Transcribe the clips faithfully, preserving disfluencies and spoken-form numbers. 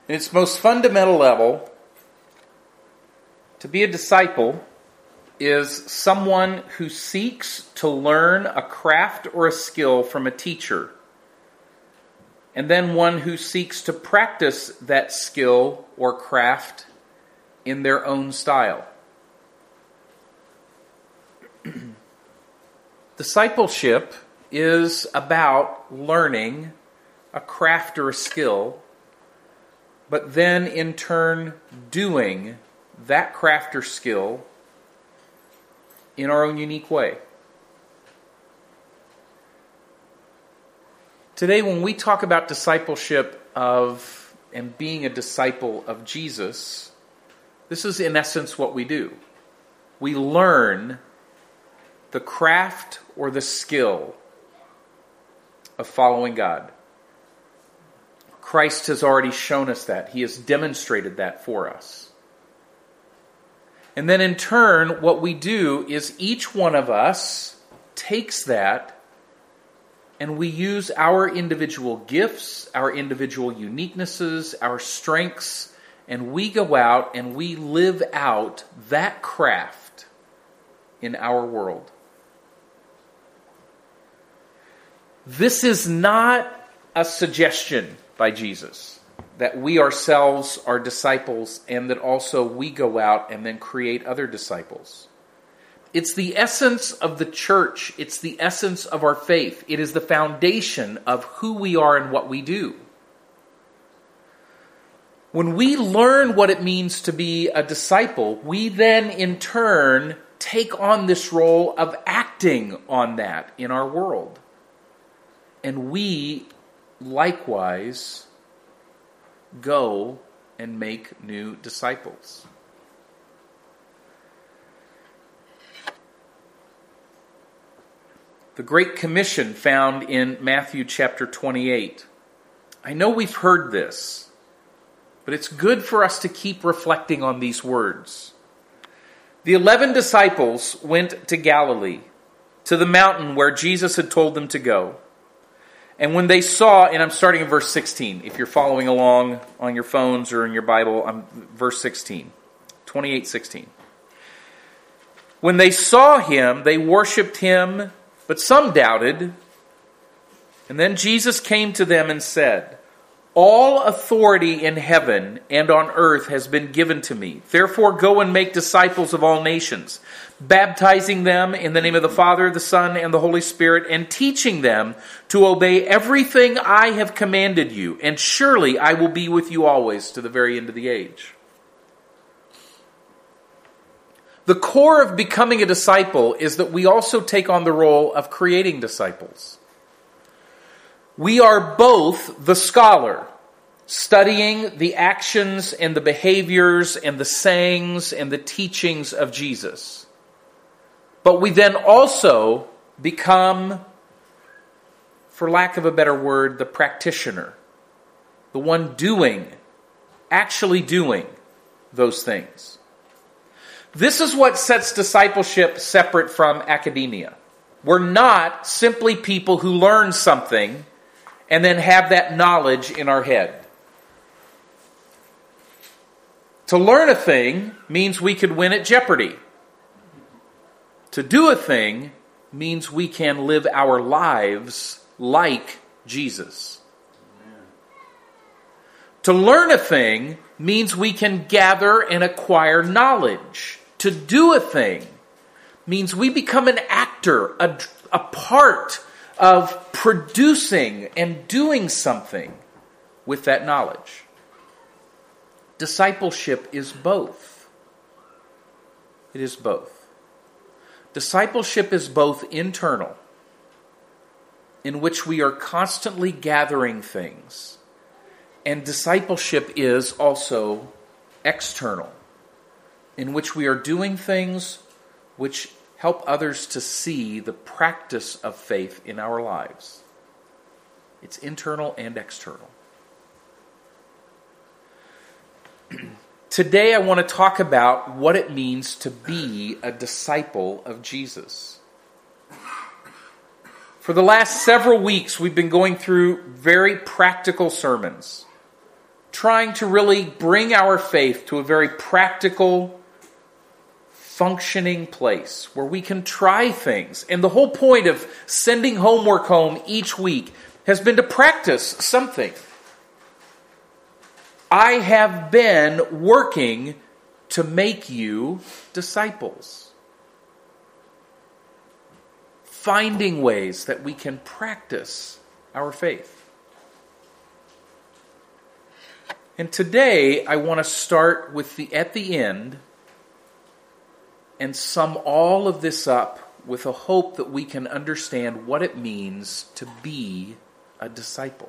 In its most fundamental level, to be a disciple is someone who seeks to learn a craft or a skill from a teacher, and then one who seeks to practice that skill or craft in their own style. Discipleship is about learning a craft or a skill, but then in turn doing that craft or skill in our own unique way. Today, when we talk about discipleship of and being a disciple of Jesus, this is in essence what we do. We learn the craft or the skill of following God. Christ has already shown us that. He has demonstrated that for us. And then in turn, what we do is each one of us takes that and we use our individual gifts, our individual uniquenesses, our strengths, and we go out and we live out that craft in our world. This is not a suggestion by Jesus that we ourselves are disciples and that also we go out and then create other disciples. It's the essence of the church. It's the essence of our faith. It is the foundation of who we are and what we do. When we learn what it means to be a disciple, we then in turn take on this role of acting on that in our world. And we likewise go and make new disciples. The Great Commission found in Matthew chapter twenty-eight. I know we've heard this, but it's good for us to keep reflecting on these words. The eleven disciples went to Galilee, to the mountain where Jesus had told them to go. And when they saw, and I'm starting in verse sixteen. If you're following along on your phones or in your Bible, I'm verse sixteen. twenty-eight sixteen. When they saw him, they worshipped him, but some doubted. And then Jesus came to them and said, "All authority in heaven and on earth has been given to me. Therefore go and make disciples of all nations, baptizing them in the name of the Father, the Son, and the Holy Spirit, and teaching them to obey everything I have commanded you. And surely I will be with you always to the very end of the age." The core of becoming a disciple is that we also take on the role of creating disciples. We are both the scholar, studying the actions and the behaviors and the sayings and the teachings of Jesus. But we then also become, for lack of a better word, the practitioner. The one doing, actually doing those things. This is what sets discipleship separate from academia. We're not simply people who learn something and then have that knowledge in our head. To learn a thing means we could win at Jeopardy. To do a thing means we can live our lives like Jesus. Amen. To learn a thing means we can gather and acquire knowledge. To do a thing means we become an actor, a, a part of producing and doing something with that knowledge. Discipleship is both. It is both. Discipleship is both internal, in which we are constantly gathering things, and discipleship is also external, in which we are doing things which help others to see the practice of faith in our lives. It's internal and external. Today I want to talk about what it means to be a disciple of Jesus. For the last several weeks we've been going through very practical sermons, trying to really bring our faith to a very practical, functioning place where we can try things. And the whole point of sending homework home each week has been to practice something. I have been working to make you disciples. Finding ways that we can practice our faith. And today I want to start with the at the end and sum all of this up with a hope that we can understand what it means to be a disciple.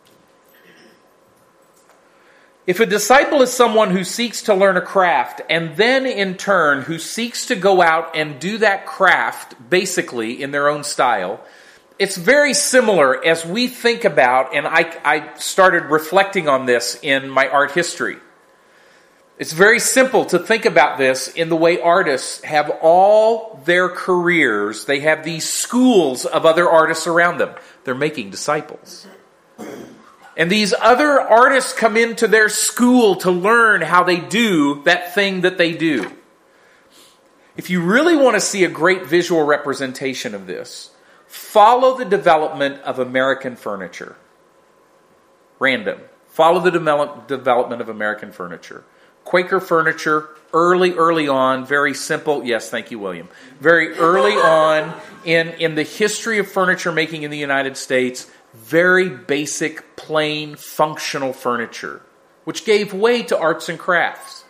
If a disciple is someone who seeks to learn a craft and then in turn who seeks to go out and do that craft basically in their own style, it's very similar as we think about, and I, I started reflecting on this in my art history. It's very simple to think about this in the way artists have all their careers. They have these schools of other artists around them. They're making disciples. And these other artists come into their school to learn how they do that thing that they do. If you really want to see a great visual representation of this, follow the development of American furniture. Random. Follow the develop, development of American furniture. Quaker furniture, early, early on, very simple. Yes, thank you, William. Very early on in, in the history of furniture making in the United States, very basic, plain, functional furniture, which gave way to arts and crafts.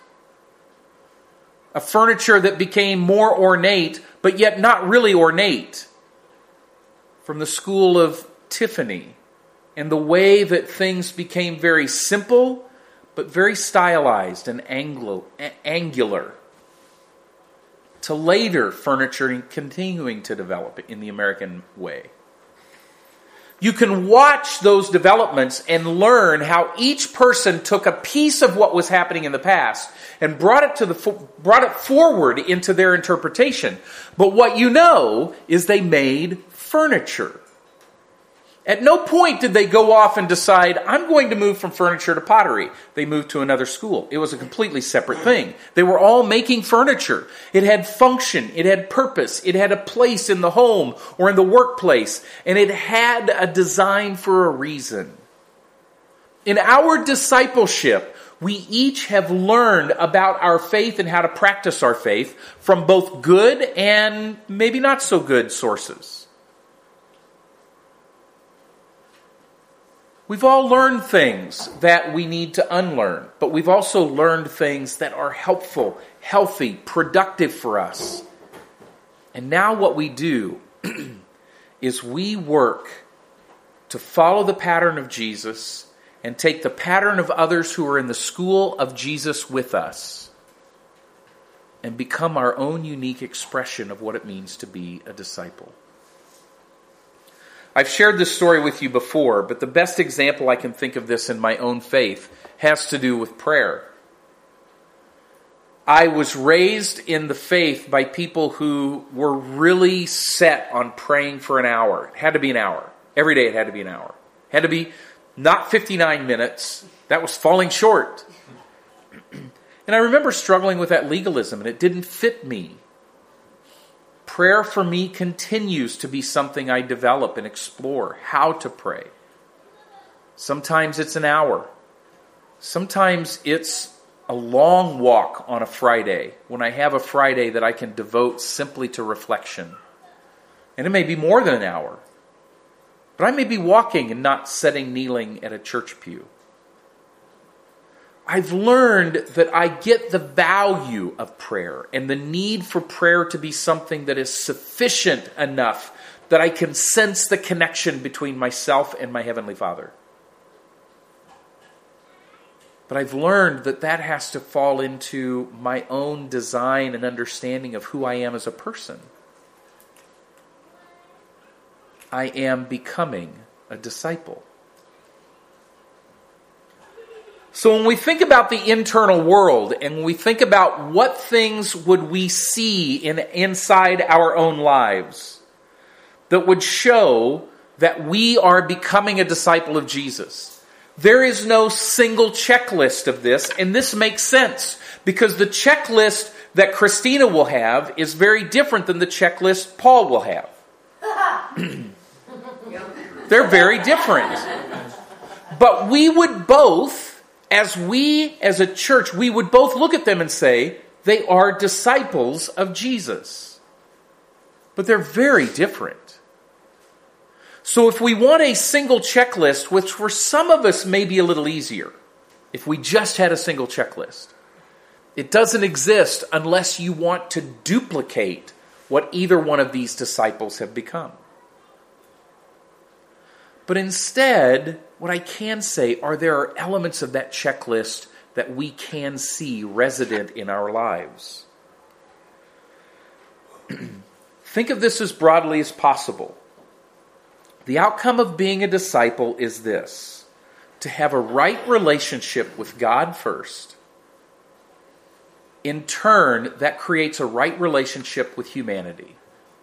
A furniture that became more ornate, but yet not really ornate. From the school of Tiffany, and the way that things became very simple, but very stylized and anglo, angular, to later furniture continuing to develop in the American way. You can watch those developments and learn how each person took a piece of what was happening in the past and brought it to the brought it forward into their interpretation. But what you know is they made furniture. At no point did they go off and decide, I'm going to move from furniture to pottery. They moved to another school. It was a completely separate thing. They were all making furniture. It had function. It had purpose. It had a place in the home or in the workplace. And it had a design for a reason. In our discipleship, we each have learned about our faith and how to practice our faith from both good and maybe not so good sources. We've all learned things that we need to unlearn, but we've also learned things that are helpful, healthy, productive for us. And now what we do is we work to follow the pattern of Jesus and take the pattern of others who are in the school of Jesus with us and become our own unique expression of what it means to be a disciple. I've shared this story with you before, but the best example I can think of this in my own faith has to do with prayer. I was raised in the faith by people who were really set on praying for an hour. It had to be an hour. Every day it had to be an hour. It had to be not fifty-nine minutes. That was falling short. And I remember struggling with that legalism, and it didn't fit me. Prayer for me continues to be something I develop and explore how to pray. Sometimes it's an hour. Sometimes it's a long walk on a Friday when I have a Friday that I can devote simply to reflection. And it may be more than an hour. But I may be walking and not sitting kneeling at a church pew. I've learned that I get the value of prayer and the need for prayer to be something that is sufficient enough that I can sense the connection between myself and my Heavenly Father. But I've learned that that has to fall into my own design and understanding of who I am as a person. I am becoming a disciple. So when we think about the internal world and when we think about what things would we see in inside our own lives that would show that we are becoming a disciple of Jesus, There is no single checklist of this, and this makes sense because the checklist that Christina will have is very different than the checklist Paul will have. They're very different. But we would both, as we as a church, we would both look at them and say, they are disciples of Jesus. But they're very different. So if we want a single checklist, which for some of us may be a little easier, if we just had a single checklist, it doesn't exist unless you want to duplicate what either one of these disciples have become. But instead, what I can say are there are elements of that checklist that we can see resident in our lives. Think of this as broadly as possible. The outcome of being a disciple is this: to have a right relationship with God first. In turn, that creates a right relationship with humanity.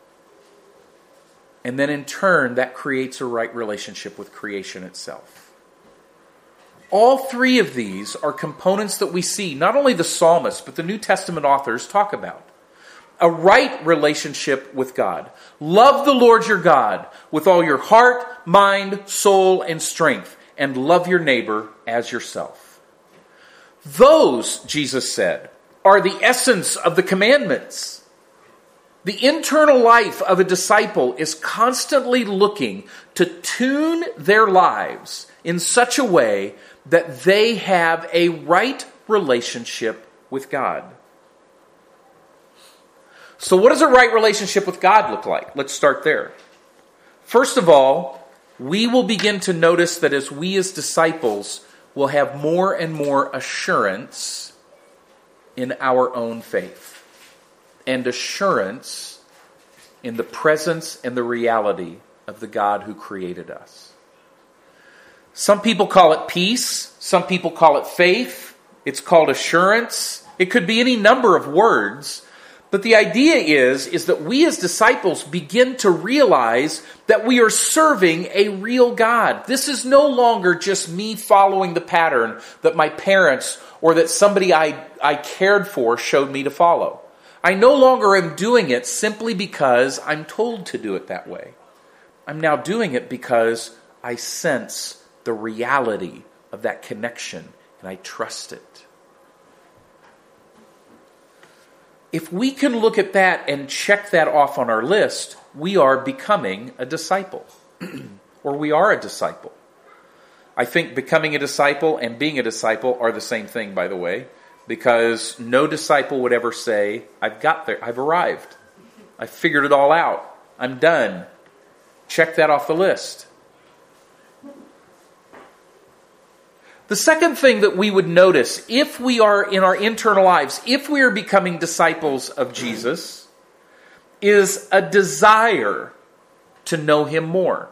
And then in turn, that creates a right relationship with creation itself. All three of these are components that we see, not only the psalmist, but the New Testament authors talk about. A right relationship with God. Love the Lord your God with all your heart, mind, soul, and strength, and love your neighbor as yourself. Those, Jesus said, are the essence of the commandments. The internal life of a disciple is constantly looking to tune their lives in such a way that they have a right relationship with God. So what does a right relationship with God look like? Let's start there. First of all, we will begin to notice that as we as disciples will have more and more assurance in our own faith, and assurance in the presence and the reality of the God who created us. Some people call it peace. Some people call it faith. It's called assurance. It could be any number of words. But the idea is, is that we as disciples begin to realize that we are serving a real God. This is no longer just me following the pattern that my parents or that somebody I, I cared for showed me to follow. I no longer am doing it simply because I'm told to do it that way. I'm now doing it because I sense the reality of that connection and I trust it. If we can look at that and check that off on our list, we are becoming a disciple. Or we are a disciple. I think becoming a disciple and being a disciple are the same thing, by the way, because no disciple would ever say, I've got there, I've arrived. I figured it all out. I'm done. Check that off the list. The second thing that we would notice, if we are in our internal lives, if we are becoming disciples of Jesus, is a desire to know Him more.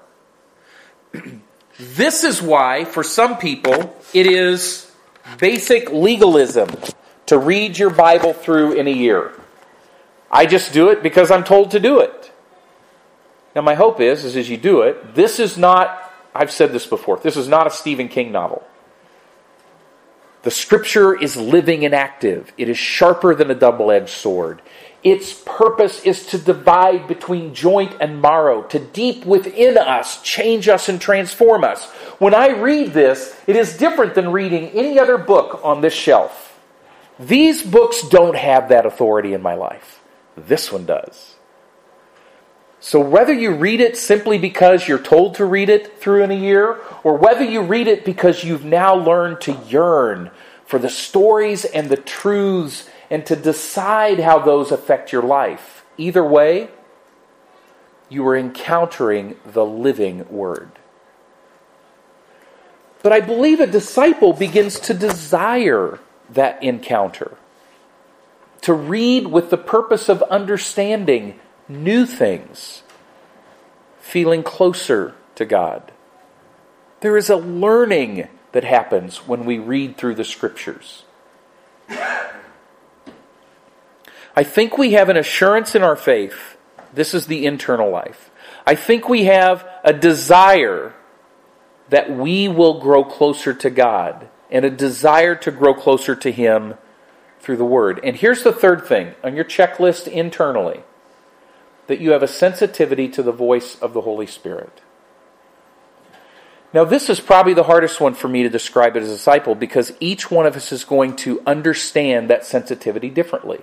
This is why, for some people, it is basic legalism to read your Bible through in a year. I just do it because I'm told to do it. Now my hope is, is as you do it, this is not, I've said this before, this is not a Stephen King novel. The Scripture is living and active. It is sharper than a double-edged sword. Its purpose is to divide between joint and marrow, to deep within us, change us and transform us. When I read this, it is different than reading any other book on this shelf. These books don't have that authority in my life. This one does. So whether you read it simply because you're told to read it through in a year, or whether you read it because you've now learned to yearn for the stories and the truths and to decide how those affect your life, either way, you are encountering the living Word. But I believe a disciple begins to desire that encounter, to read with the purpose of understanding new things, feeling closer to God. There is a learning that happens when we read through the Scriptures. I think we have an assurance in our faith. This is the internal life. I think we have a desire that we will grow closer to God and a desire to grow closer to Him through the Word. And here's the third thing on your checklist internally, that you have a sensitivity to the voice of the Holy Spirit. Now, this is probably the hardest one for me to describe as a disciple, because each one of us is going to understand that sensitivity differently.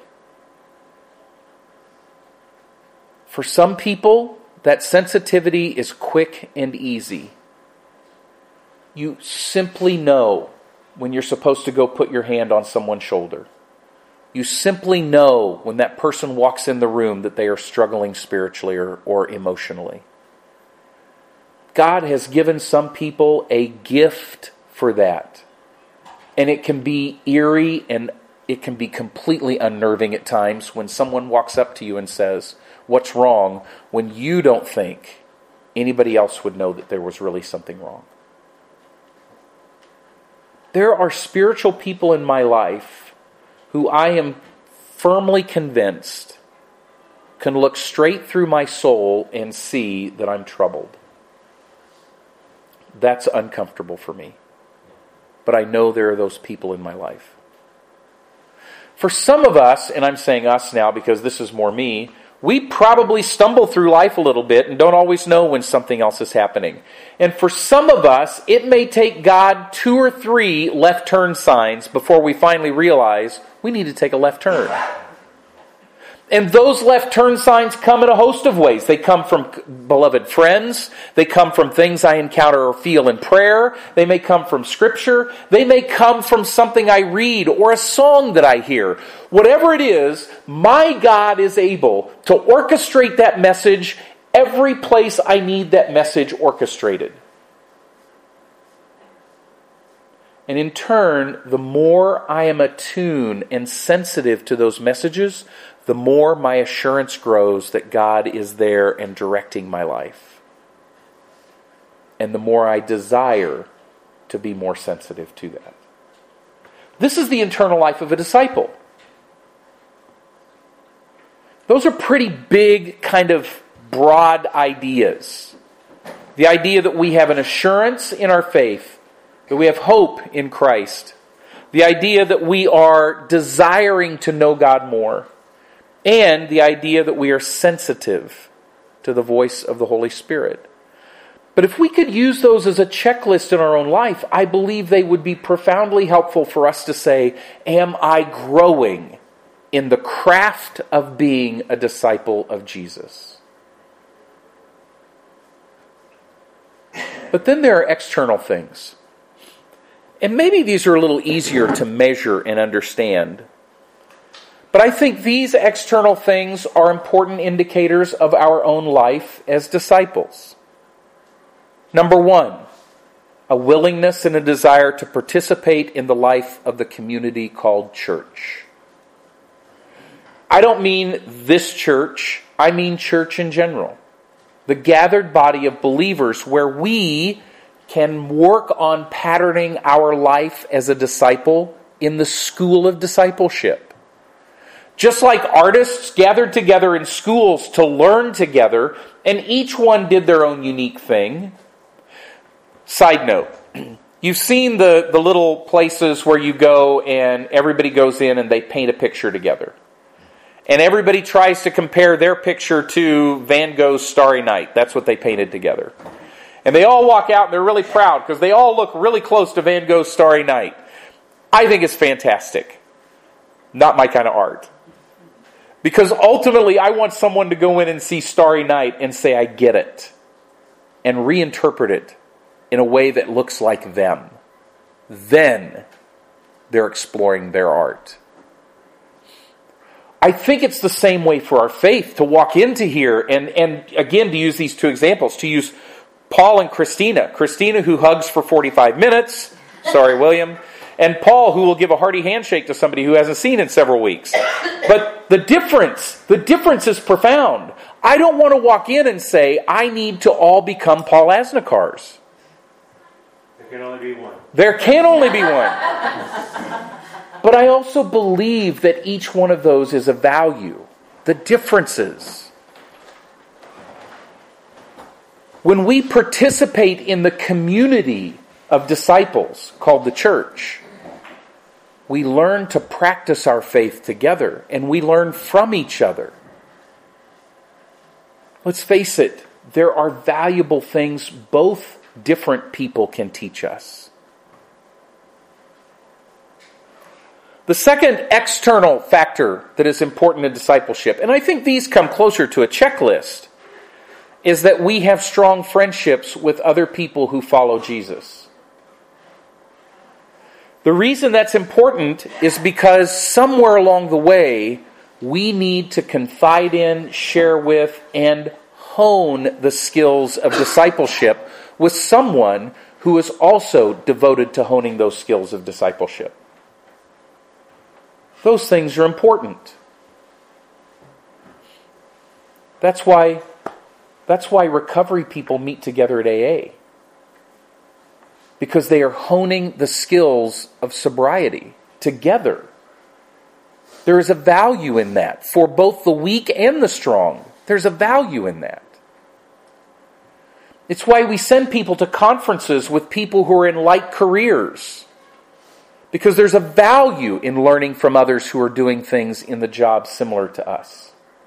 For some people, that sensitivity is quick and easy. You simply know when you're supposed to go put your hand on someone's shoulder. You simply know when that person walks in the room that they are struggling spiritually or, or emotionally. God has given some people a gift for that. And it can be eerie and it can be completely unnerving at times when someone walks up to you and says, "What's wrong?" when you don't think anybody else would know that there was really something wrong. There are spiritual people in my life who I am firmly convinced can look straight through my soul and see that I'm troubled. That's uncomfortable for me. But I know there are those people in my life. For some of us, and I'm saying us now because this is more me, we probably stumble through life a little bit and don't always know when something else is happening. And for some of us, it may take God two or three left turn signs before we finally realize we need to take a left turn. And those left turn signs come in a host of ways. They come from beloved friends. They come from things I encounter or feel in prayer. They may come from Scripture. They may come from something I read or a song that I hear. Whatever it is, my God is able to orchestrate that message every place I need that message orchestrated. And in turn, the more I am attuned and sensitive to those messages, the more my assurance grows that God is there and directing my life. And the more I desire to be more sensitive to that. This is the internal life of a disciple. Those are pretty big, kind of broad ideas. The idea that we have an assurance in our faith, that we have hope in Christ. The idea that we are desiring to know God more. And the idea that we are sensitive to the voice of the Holy Spirit. But if we could use those as a checklist in our own life, I believe they would be profoundly helpful for us to say, am I growing in the craft of being a disciple of Jesus? But then there are external things. And maybe these are a little easier to measure and understand. But I think these external things are important indicators of our own life as disciples. Number one, a willingness and a desire to participate in the life of the community called church. I don't mean this church, I mean church in general. The gathered body of believers where we can work on patterning our life as a disciple in the school of discipleship. Just like artists gathered together in schools to learn together, and each one did their own unique thing. Side note, you've seen the, the little places where you go and everybody goes in and they paint a picture together. And everybody tries to compare their picture to Van Gogh's Starry Night. That's what they painted together. And they all walk out and they're really proud because they all look really close to Van Gogh's Starry Night. I think it's fantastic. Not my kind of art. Because ultimately, I want someone to go in and see Starry Night and say, I get it. And reinterpret it in a way that looks like them. Then they're exploring their art. I think it's the same way for our faith to walk into here and, and again, to use these two examples, to use Paul and Christina. Christina who hugs for forty-five minutes. Sorry, William. And Paul, who will give a hearty handshake to somebody who hasn't seen in several weeks. But the difference, the difference is profound. I don't want to walk in and say, I need to all become Paul Asnikars. There can only be one. There can only be one. But I also believe that each one of those is a value. The differences. When we participate in the community of disciples called the church, we learn to practice our faith together, and we learn from each other. Let's face it, there are valuable things both different people can teach us. The second external factor that is important in discipleship, and I think these come closer to a checklist, is that we have strong friendships with other people who follow Jesus. The reason that's important is because somewhere along the way, we need to confide in, share with, and hone the skills of discipleship with someone who is also devoted to honing those skills of discipleship. Those things are important. That's why, that's why recovery people meet together at A A. Because they are honing the skills of sobriety together. There is a value in that for both the weak and the strong. There's a value in that. It's why we send people to conferences with people who are in like careers. Because there's a value in learning from others who are doing things in the job similar to us.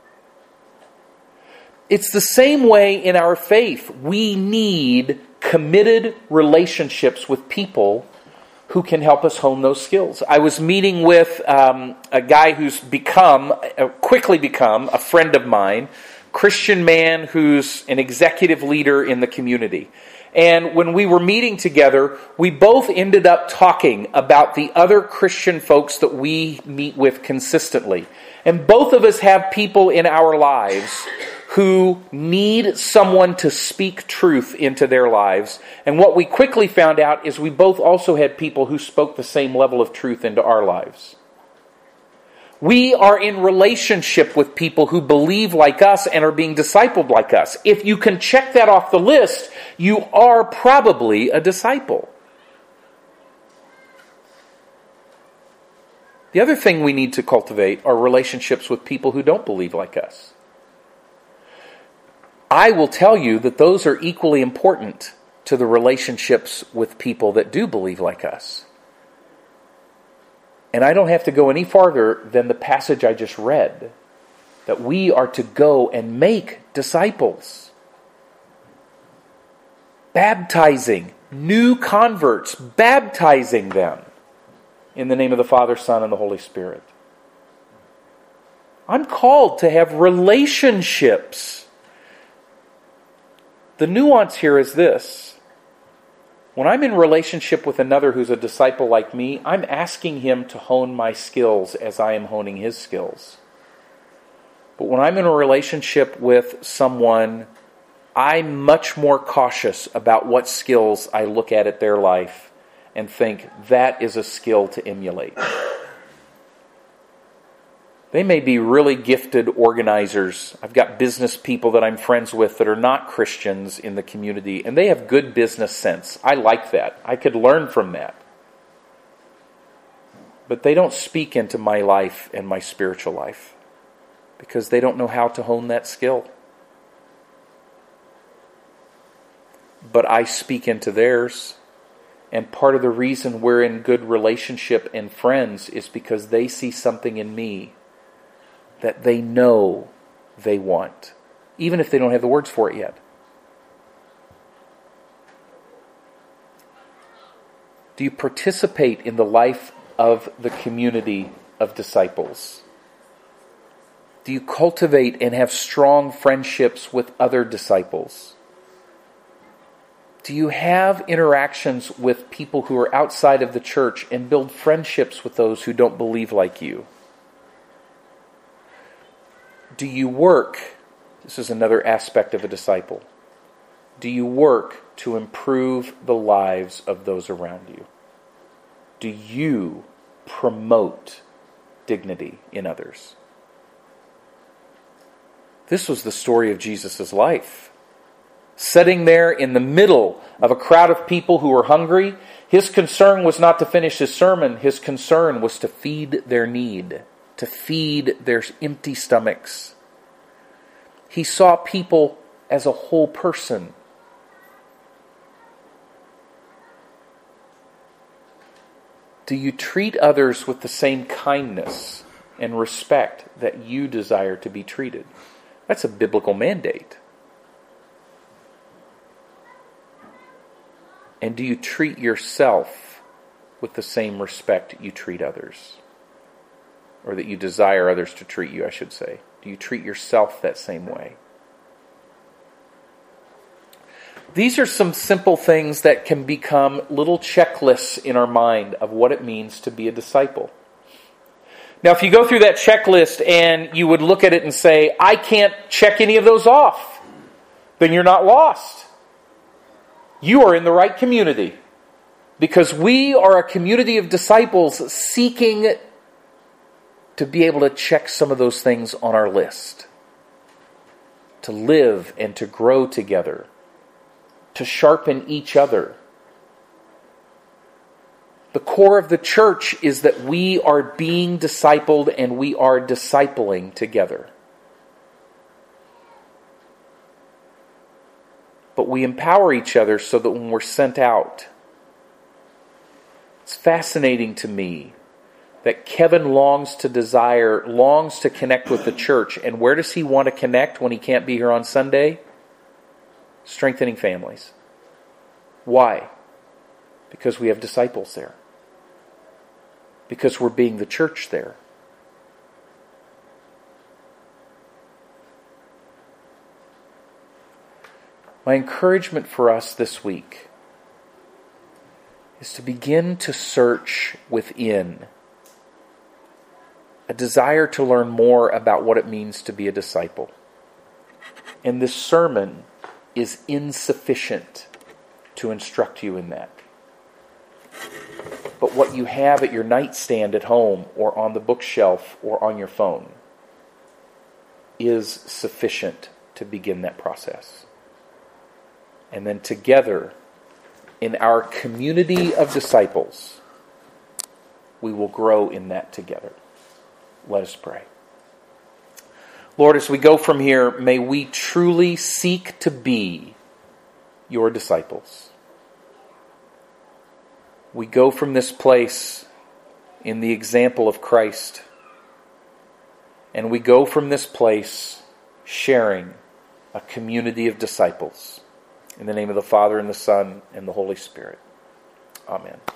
It's the same way in our faith. We need committed relationships with people who can help us hone those skills. I was meeting with um, a guy who's become, uh, quickly become a friend of mine, Christian man who's an executive leader in the community. And when we were meeting together, we both ended up talking about the other Christian folks that we meet with consistently. And both of us have people in our lives who need someone to speak truth into their lives. And what we quickly found out is we both also had people who spoke the same level of truth into our lives. We are in relationship with people who believe like us and are being discipled like us. If you can check that off the list, you are probably a disciple. The other thing we need to cultivate are relationships with people who don't believe like us. I will tell you that those are equally important to the relationships with people that do believe like us. And I don't have to go any farther than the passage I just read, that we are to go and make disciples. Baptizing new converts, baptizing them in the name of the Father, Son, and the Holy Spirit. I'm called to have relationships. The nuance here is this. When I'm in relationship with another who's a disciple like me, I'm asking him to hone my skills as I am honing his skills. But when I'm in a relationship with someone, I'm much more cautious about what skills I look at at their life and think that is a skill to emulate. They may be really gifted organizers. I've got business people that I'm friends with that are not Christians in the community, and they have good business sense. I like that. I could learn from that. But they don't speak into my life and my spiritual life because they don't know how to hone that skill. But I speak into theirs. And part of the reason we're in good relationship and friends is because they see something in me that they know they want, even if they don't have the words for it yet. Do you participate in the life of the community of disciples? Do you cultivate and have strong friendships with other disciples? Do you have interactions with people who are outside of the church and build friendships with those who don't believe like you? Do you work, this is another aspect of a disciple, do you work to improve the lives of those around you? Do you promote dignity in others? This was the story of Jesus' life. Sitting there in the middle of a crowd of people who were hungry, his concern was not to finish his sermon. His concern was to feed their need, to feed their empty stomachs. He saw people as a whole person, Do you treat others with the same kindness and respect that you desire to be treated? That's a biblical mandate. And do you treat yourself with the same respect you treat others? Or that you desire others to treat you, I should say. Do you treat yourself that same way? These are some simple things that can become little checklists in our mind of what it means to be a disciple. Now, if you go through that checklist and you would look at it and say, I can't check any of those off, then you're not lost. You are in the right community. Because we are a community of disciples seeking to be able to check some of those things on our list. To live and to grow together. To sharpen each other. The core of the church is that we are being discipled and we are discipling together. But we empower each other so that when we're sent out, it's fascinating to me that Kevin longs to desire, longs to connect with the church. And where does he want to connect when he can't be here on Sunday? Strengthening families. Why? Because we have disciples there. Because we're being the church there. My encouragement for us this week is to begin to search within a desire to learn more about what it means to be a disciple. And this sermon is insufficient to instruct you in that. But what you have at your nightstand at home or on the bookshelf or on your phone is sufficient to begin that process. And then together, in our community of disciples, we will grow in that together. Let us pray. Lord, as we go from here, may we truly seek to be your disciples. We go from this place in the example of Christ, and we go from this place sharing a community of disciples. In the name of the Father, and the Son, and the Holy Spirit. Amen.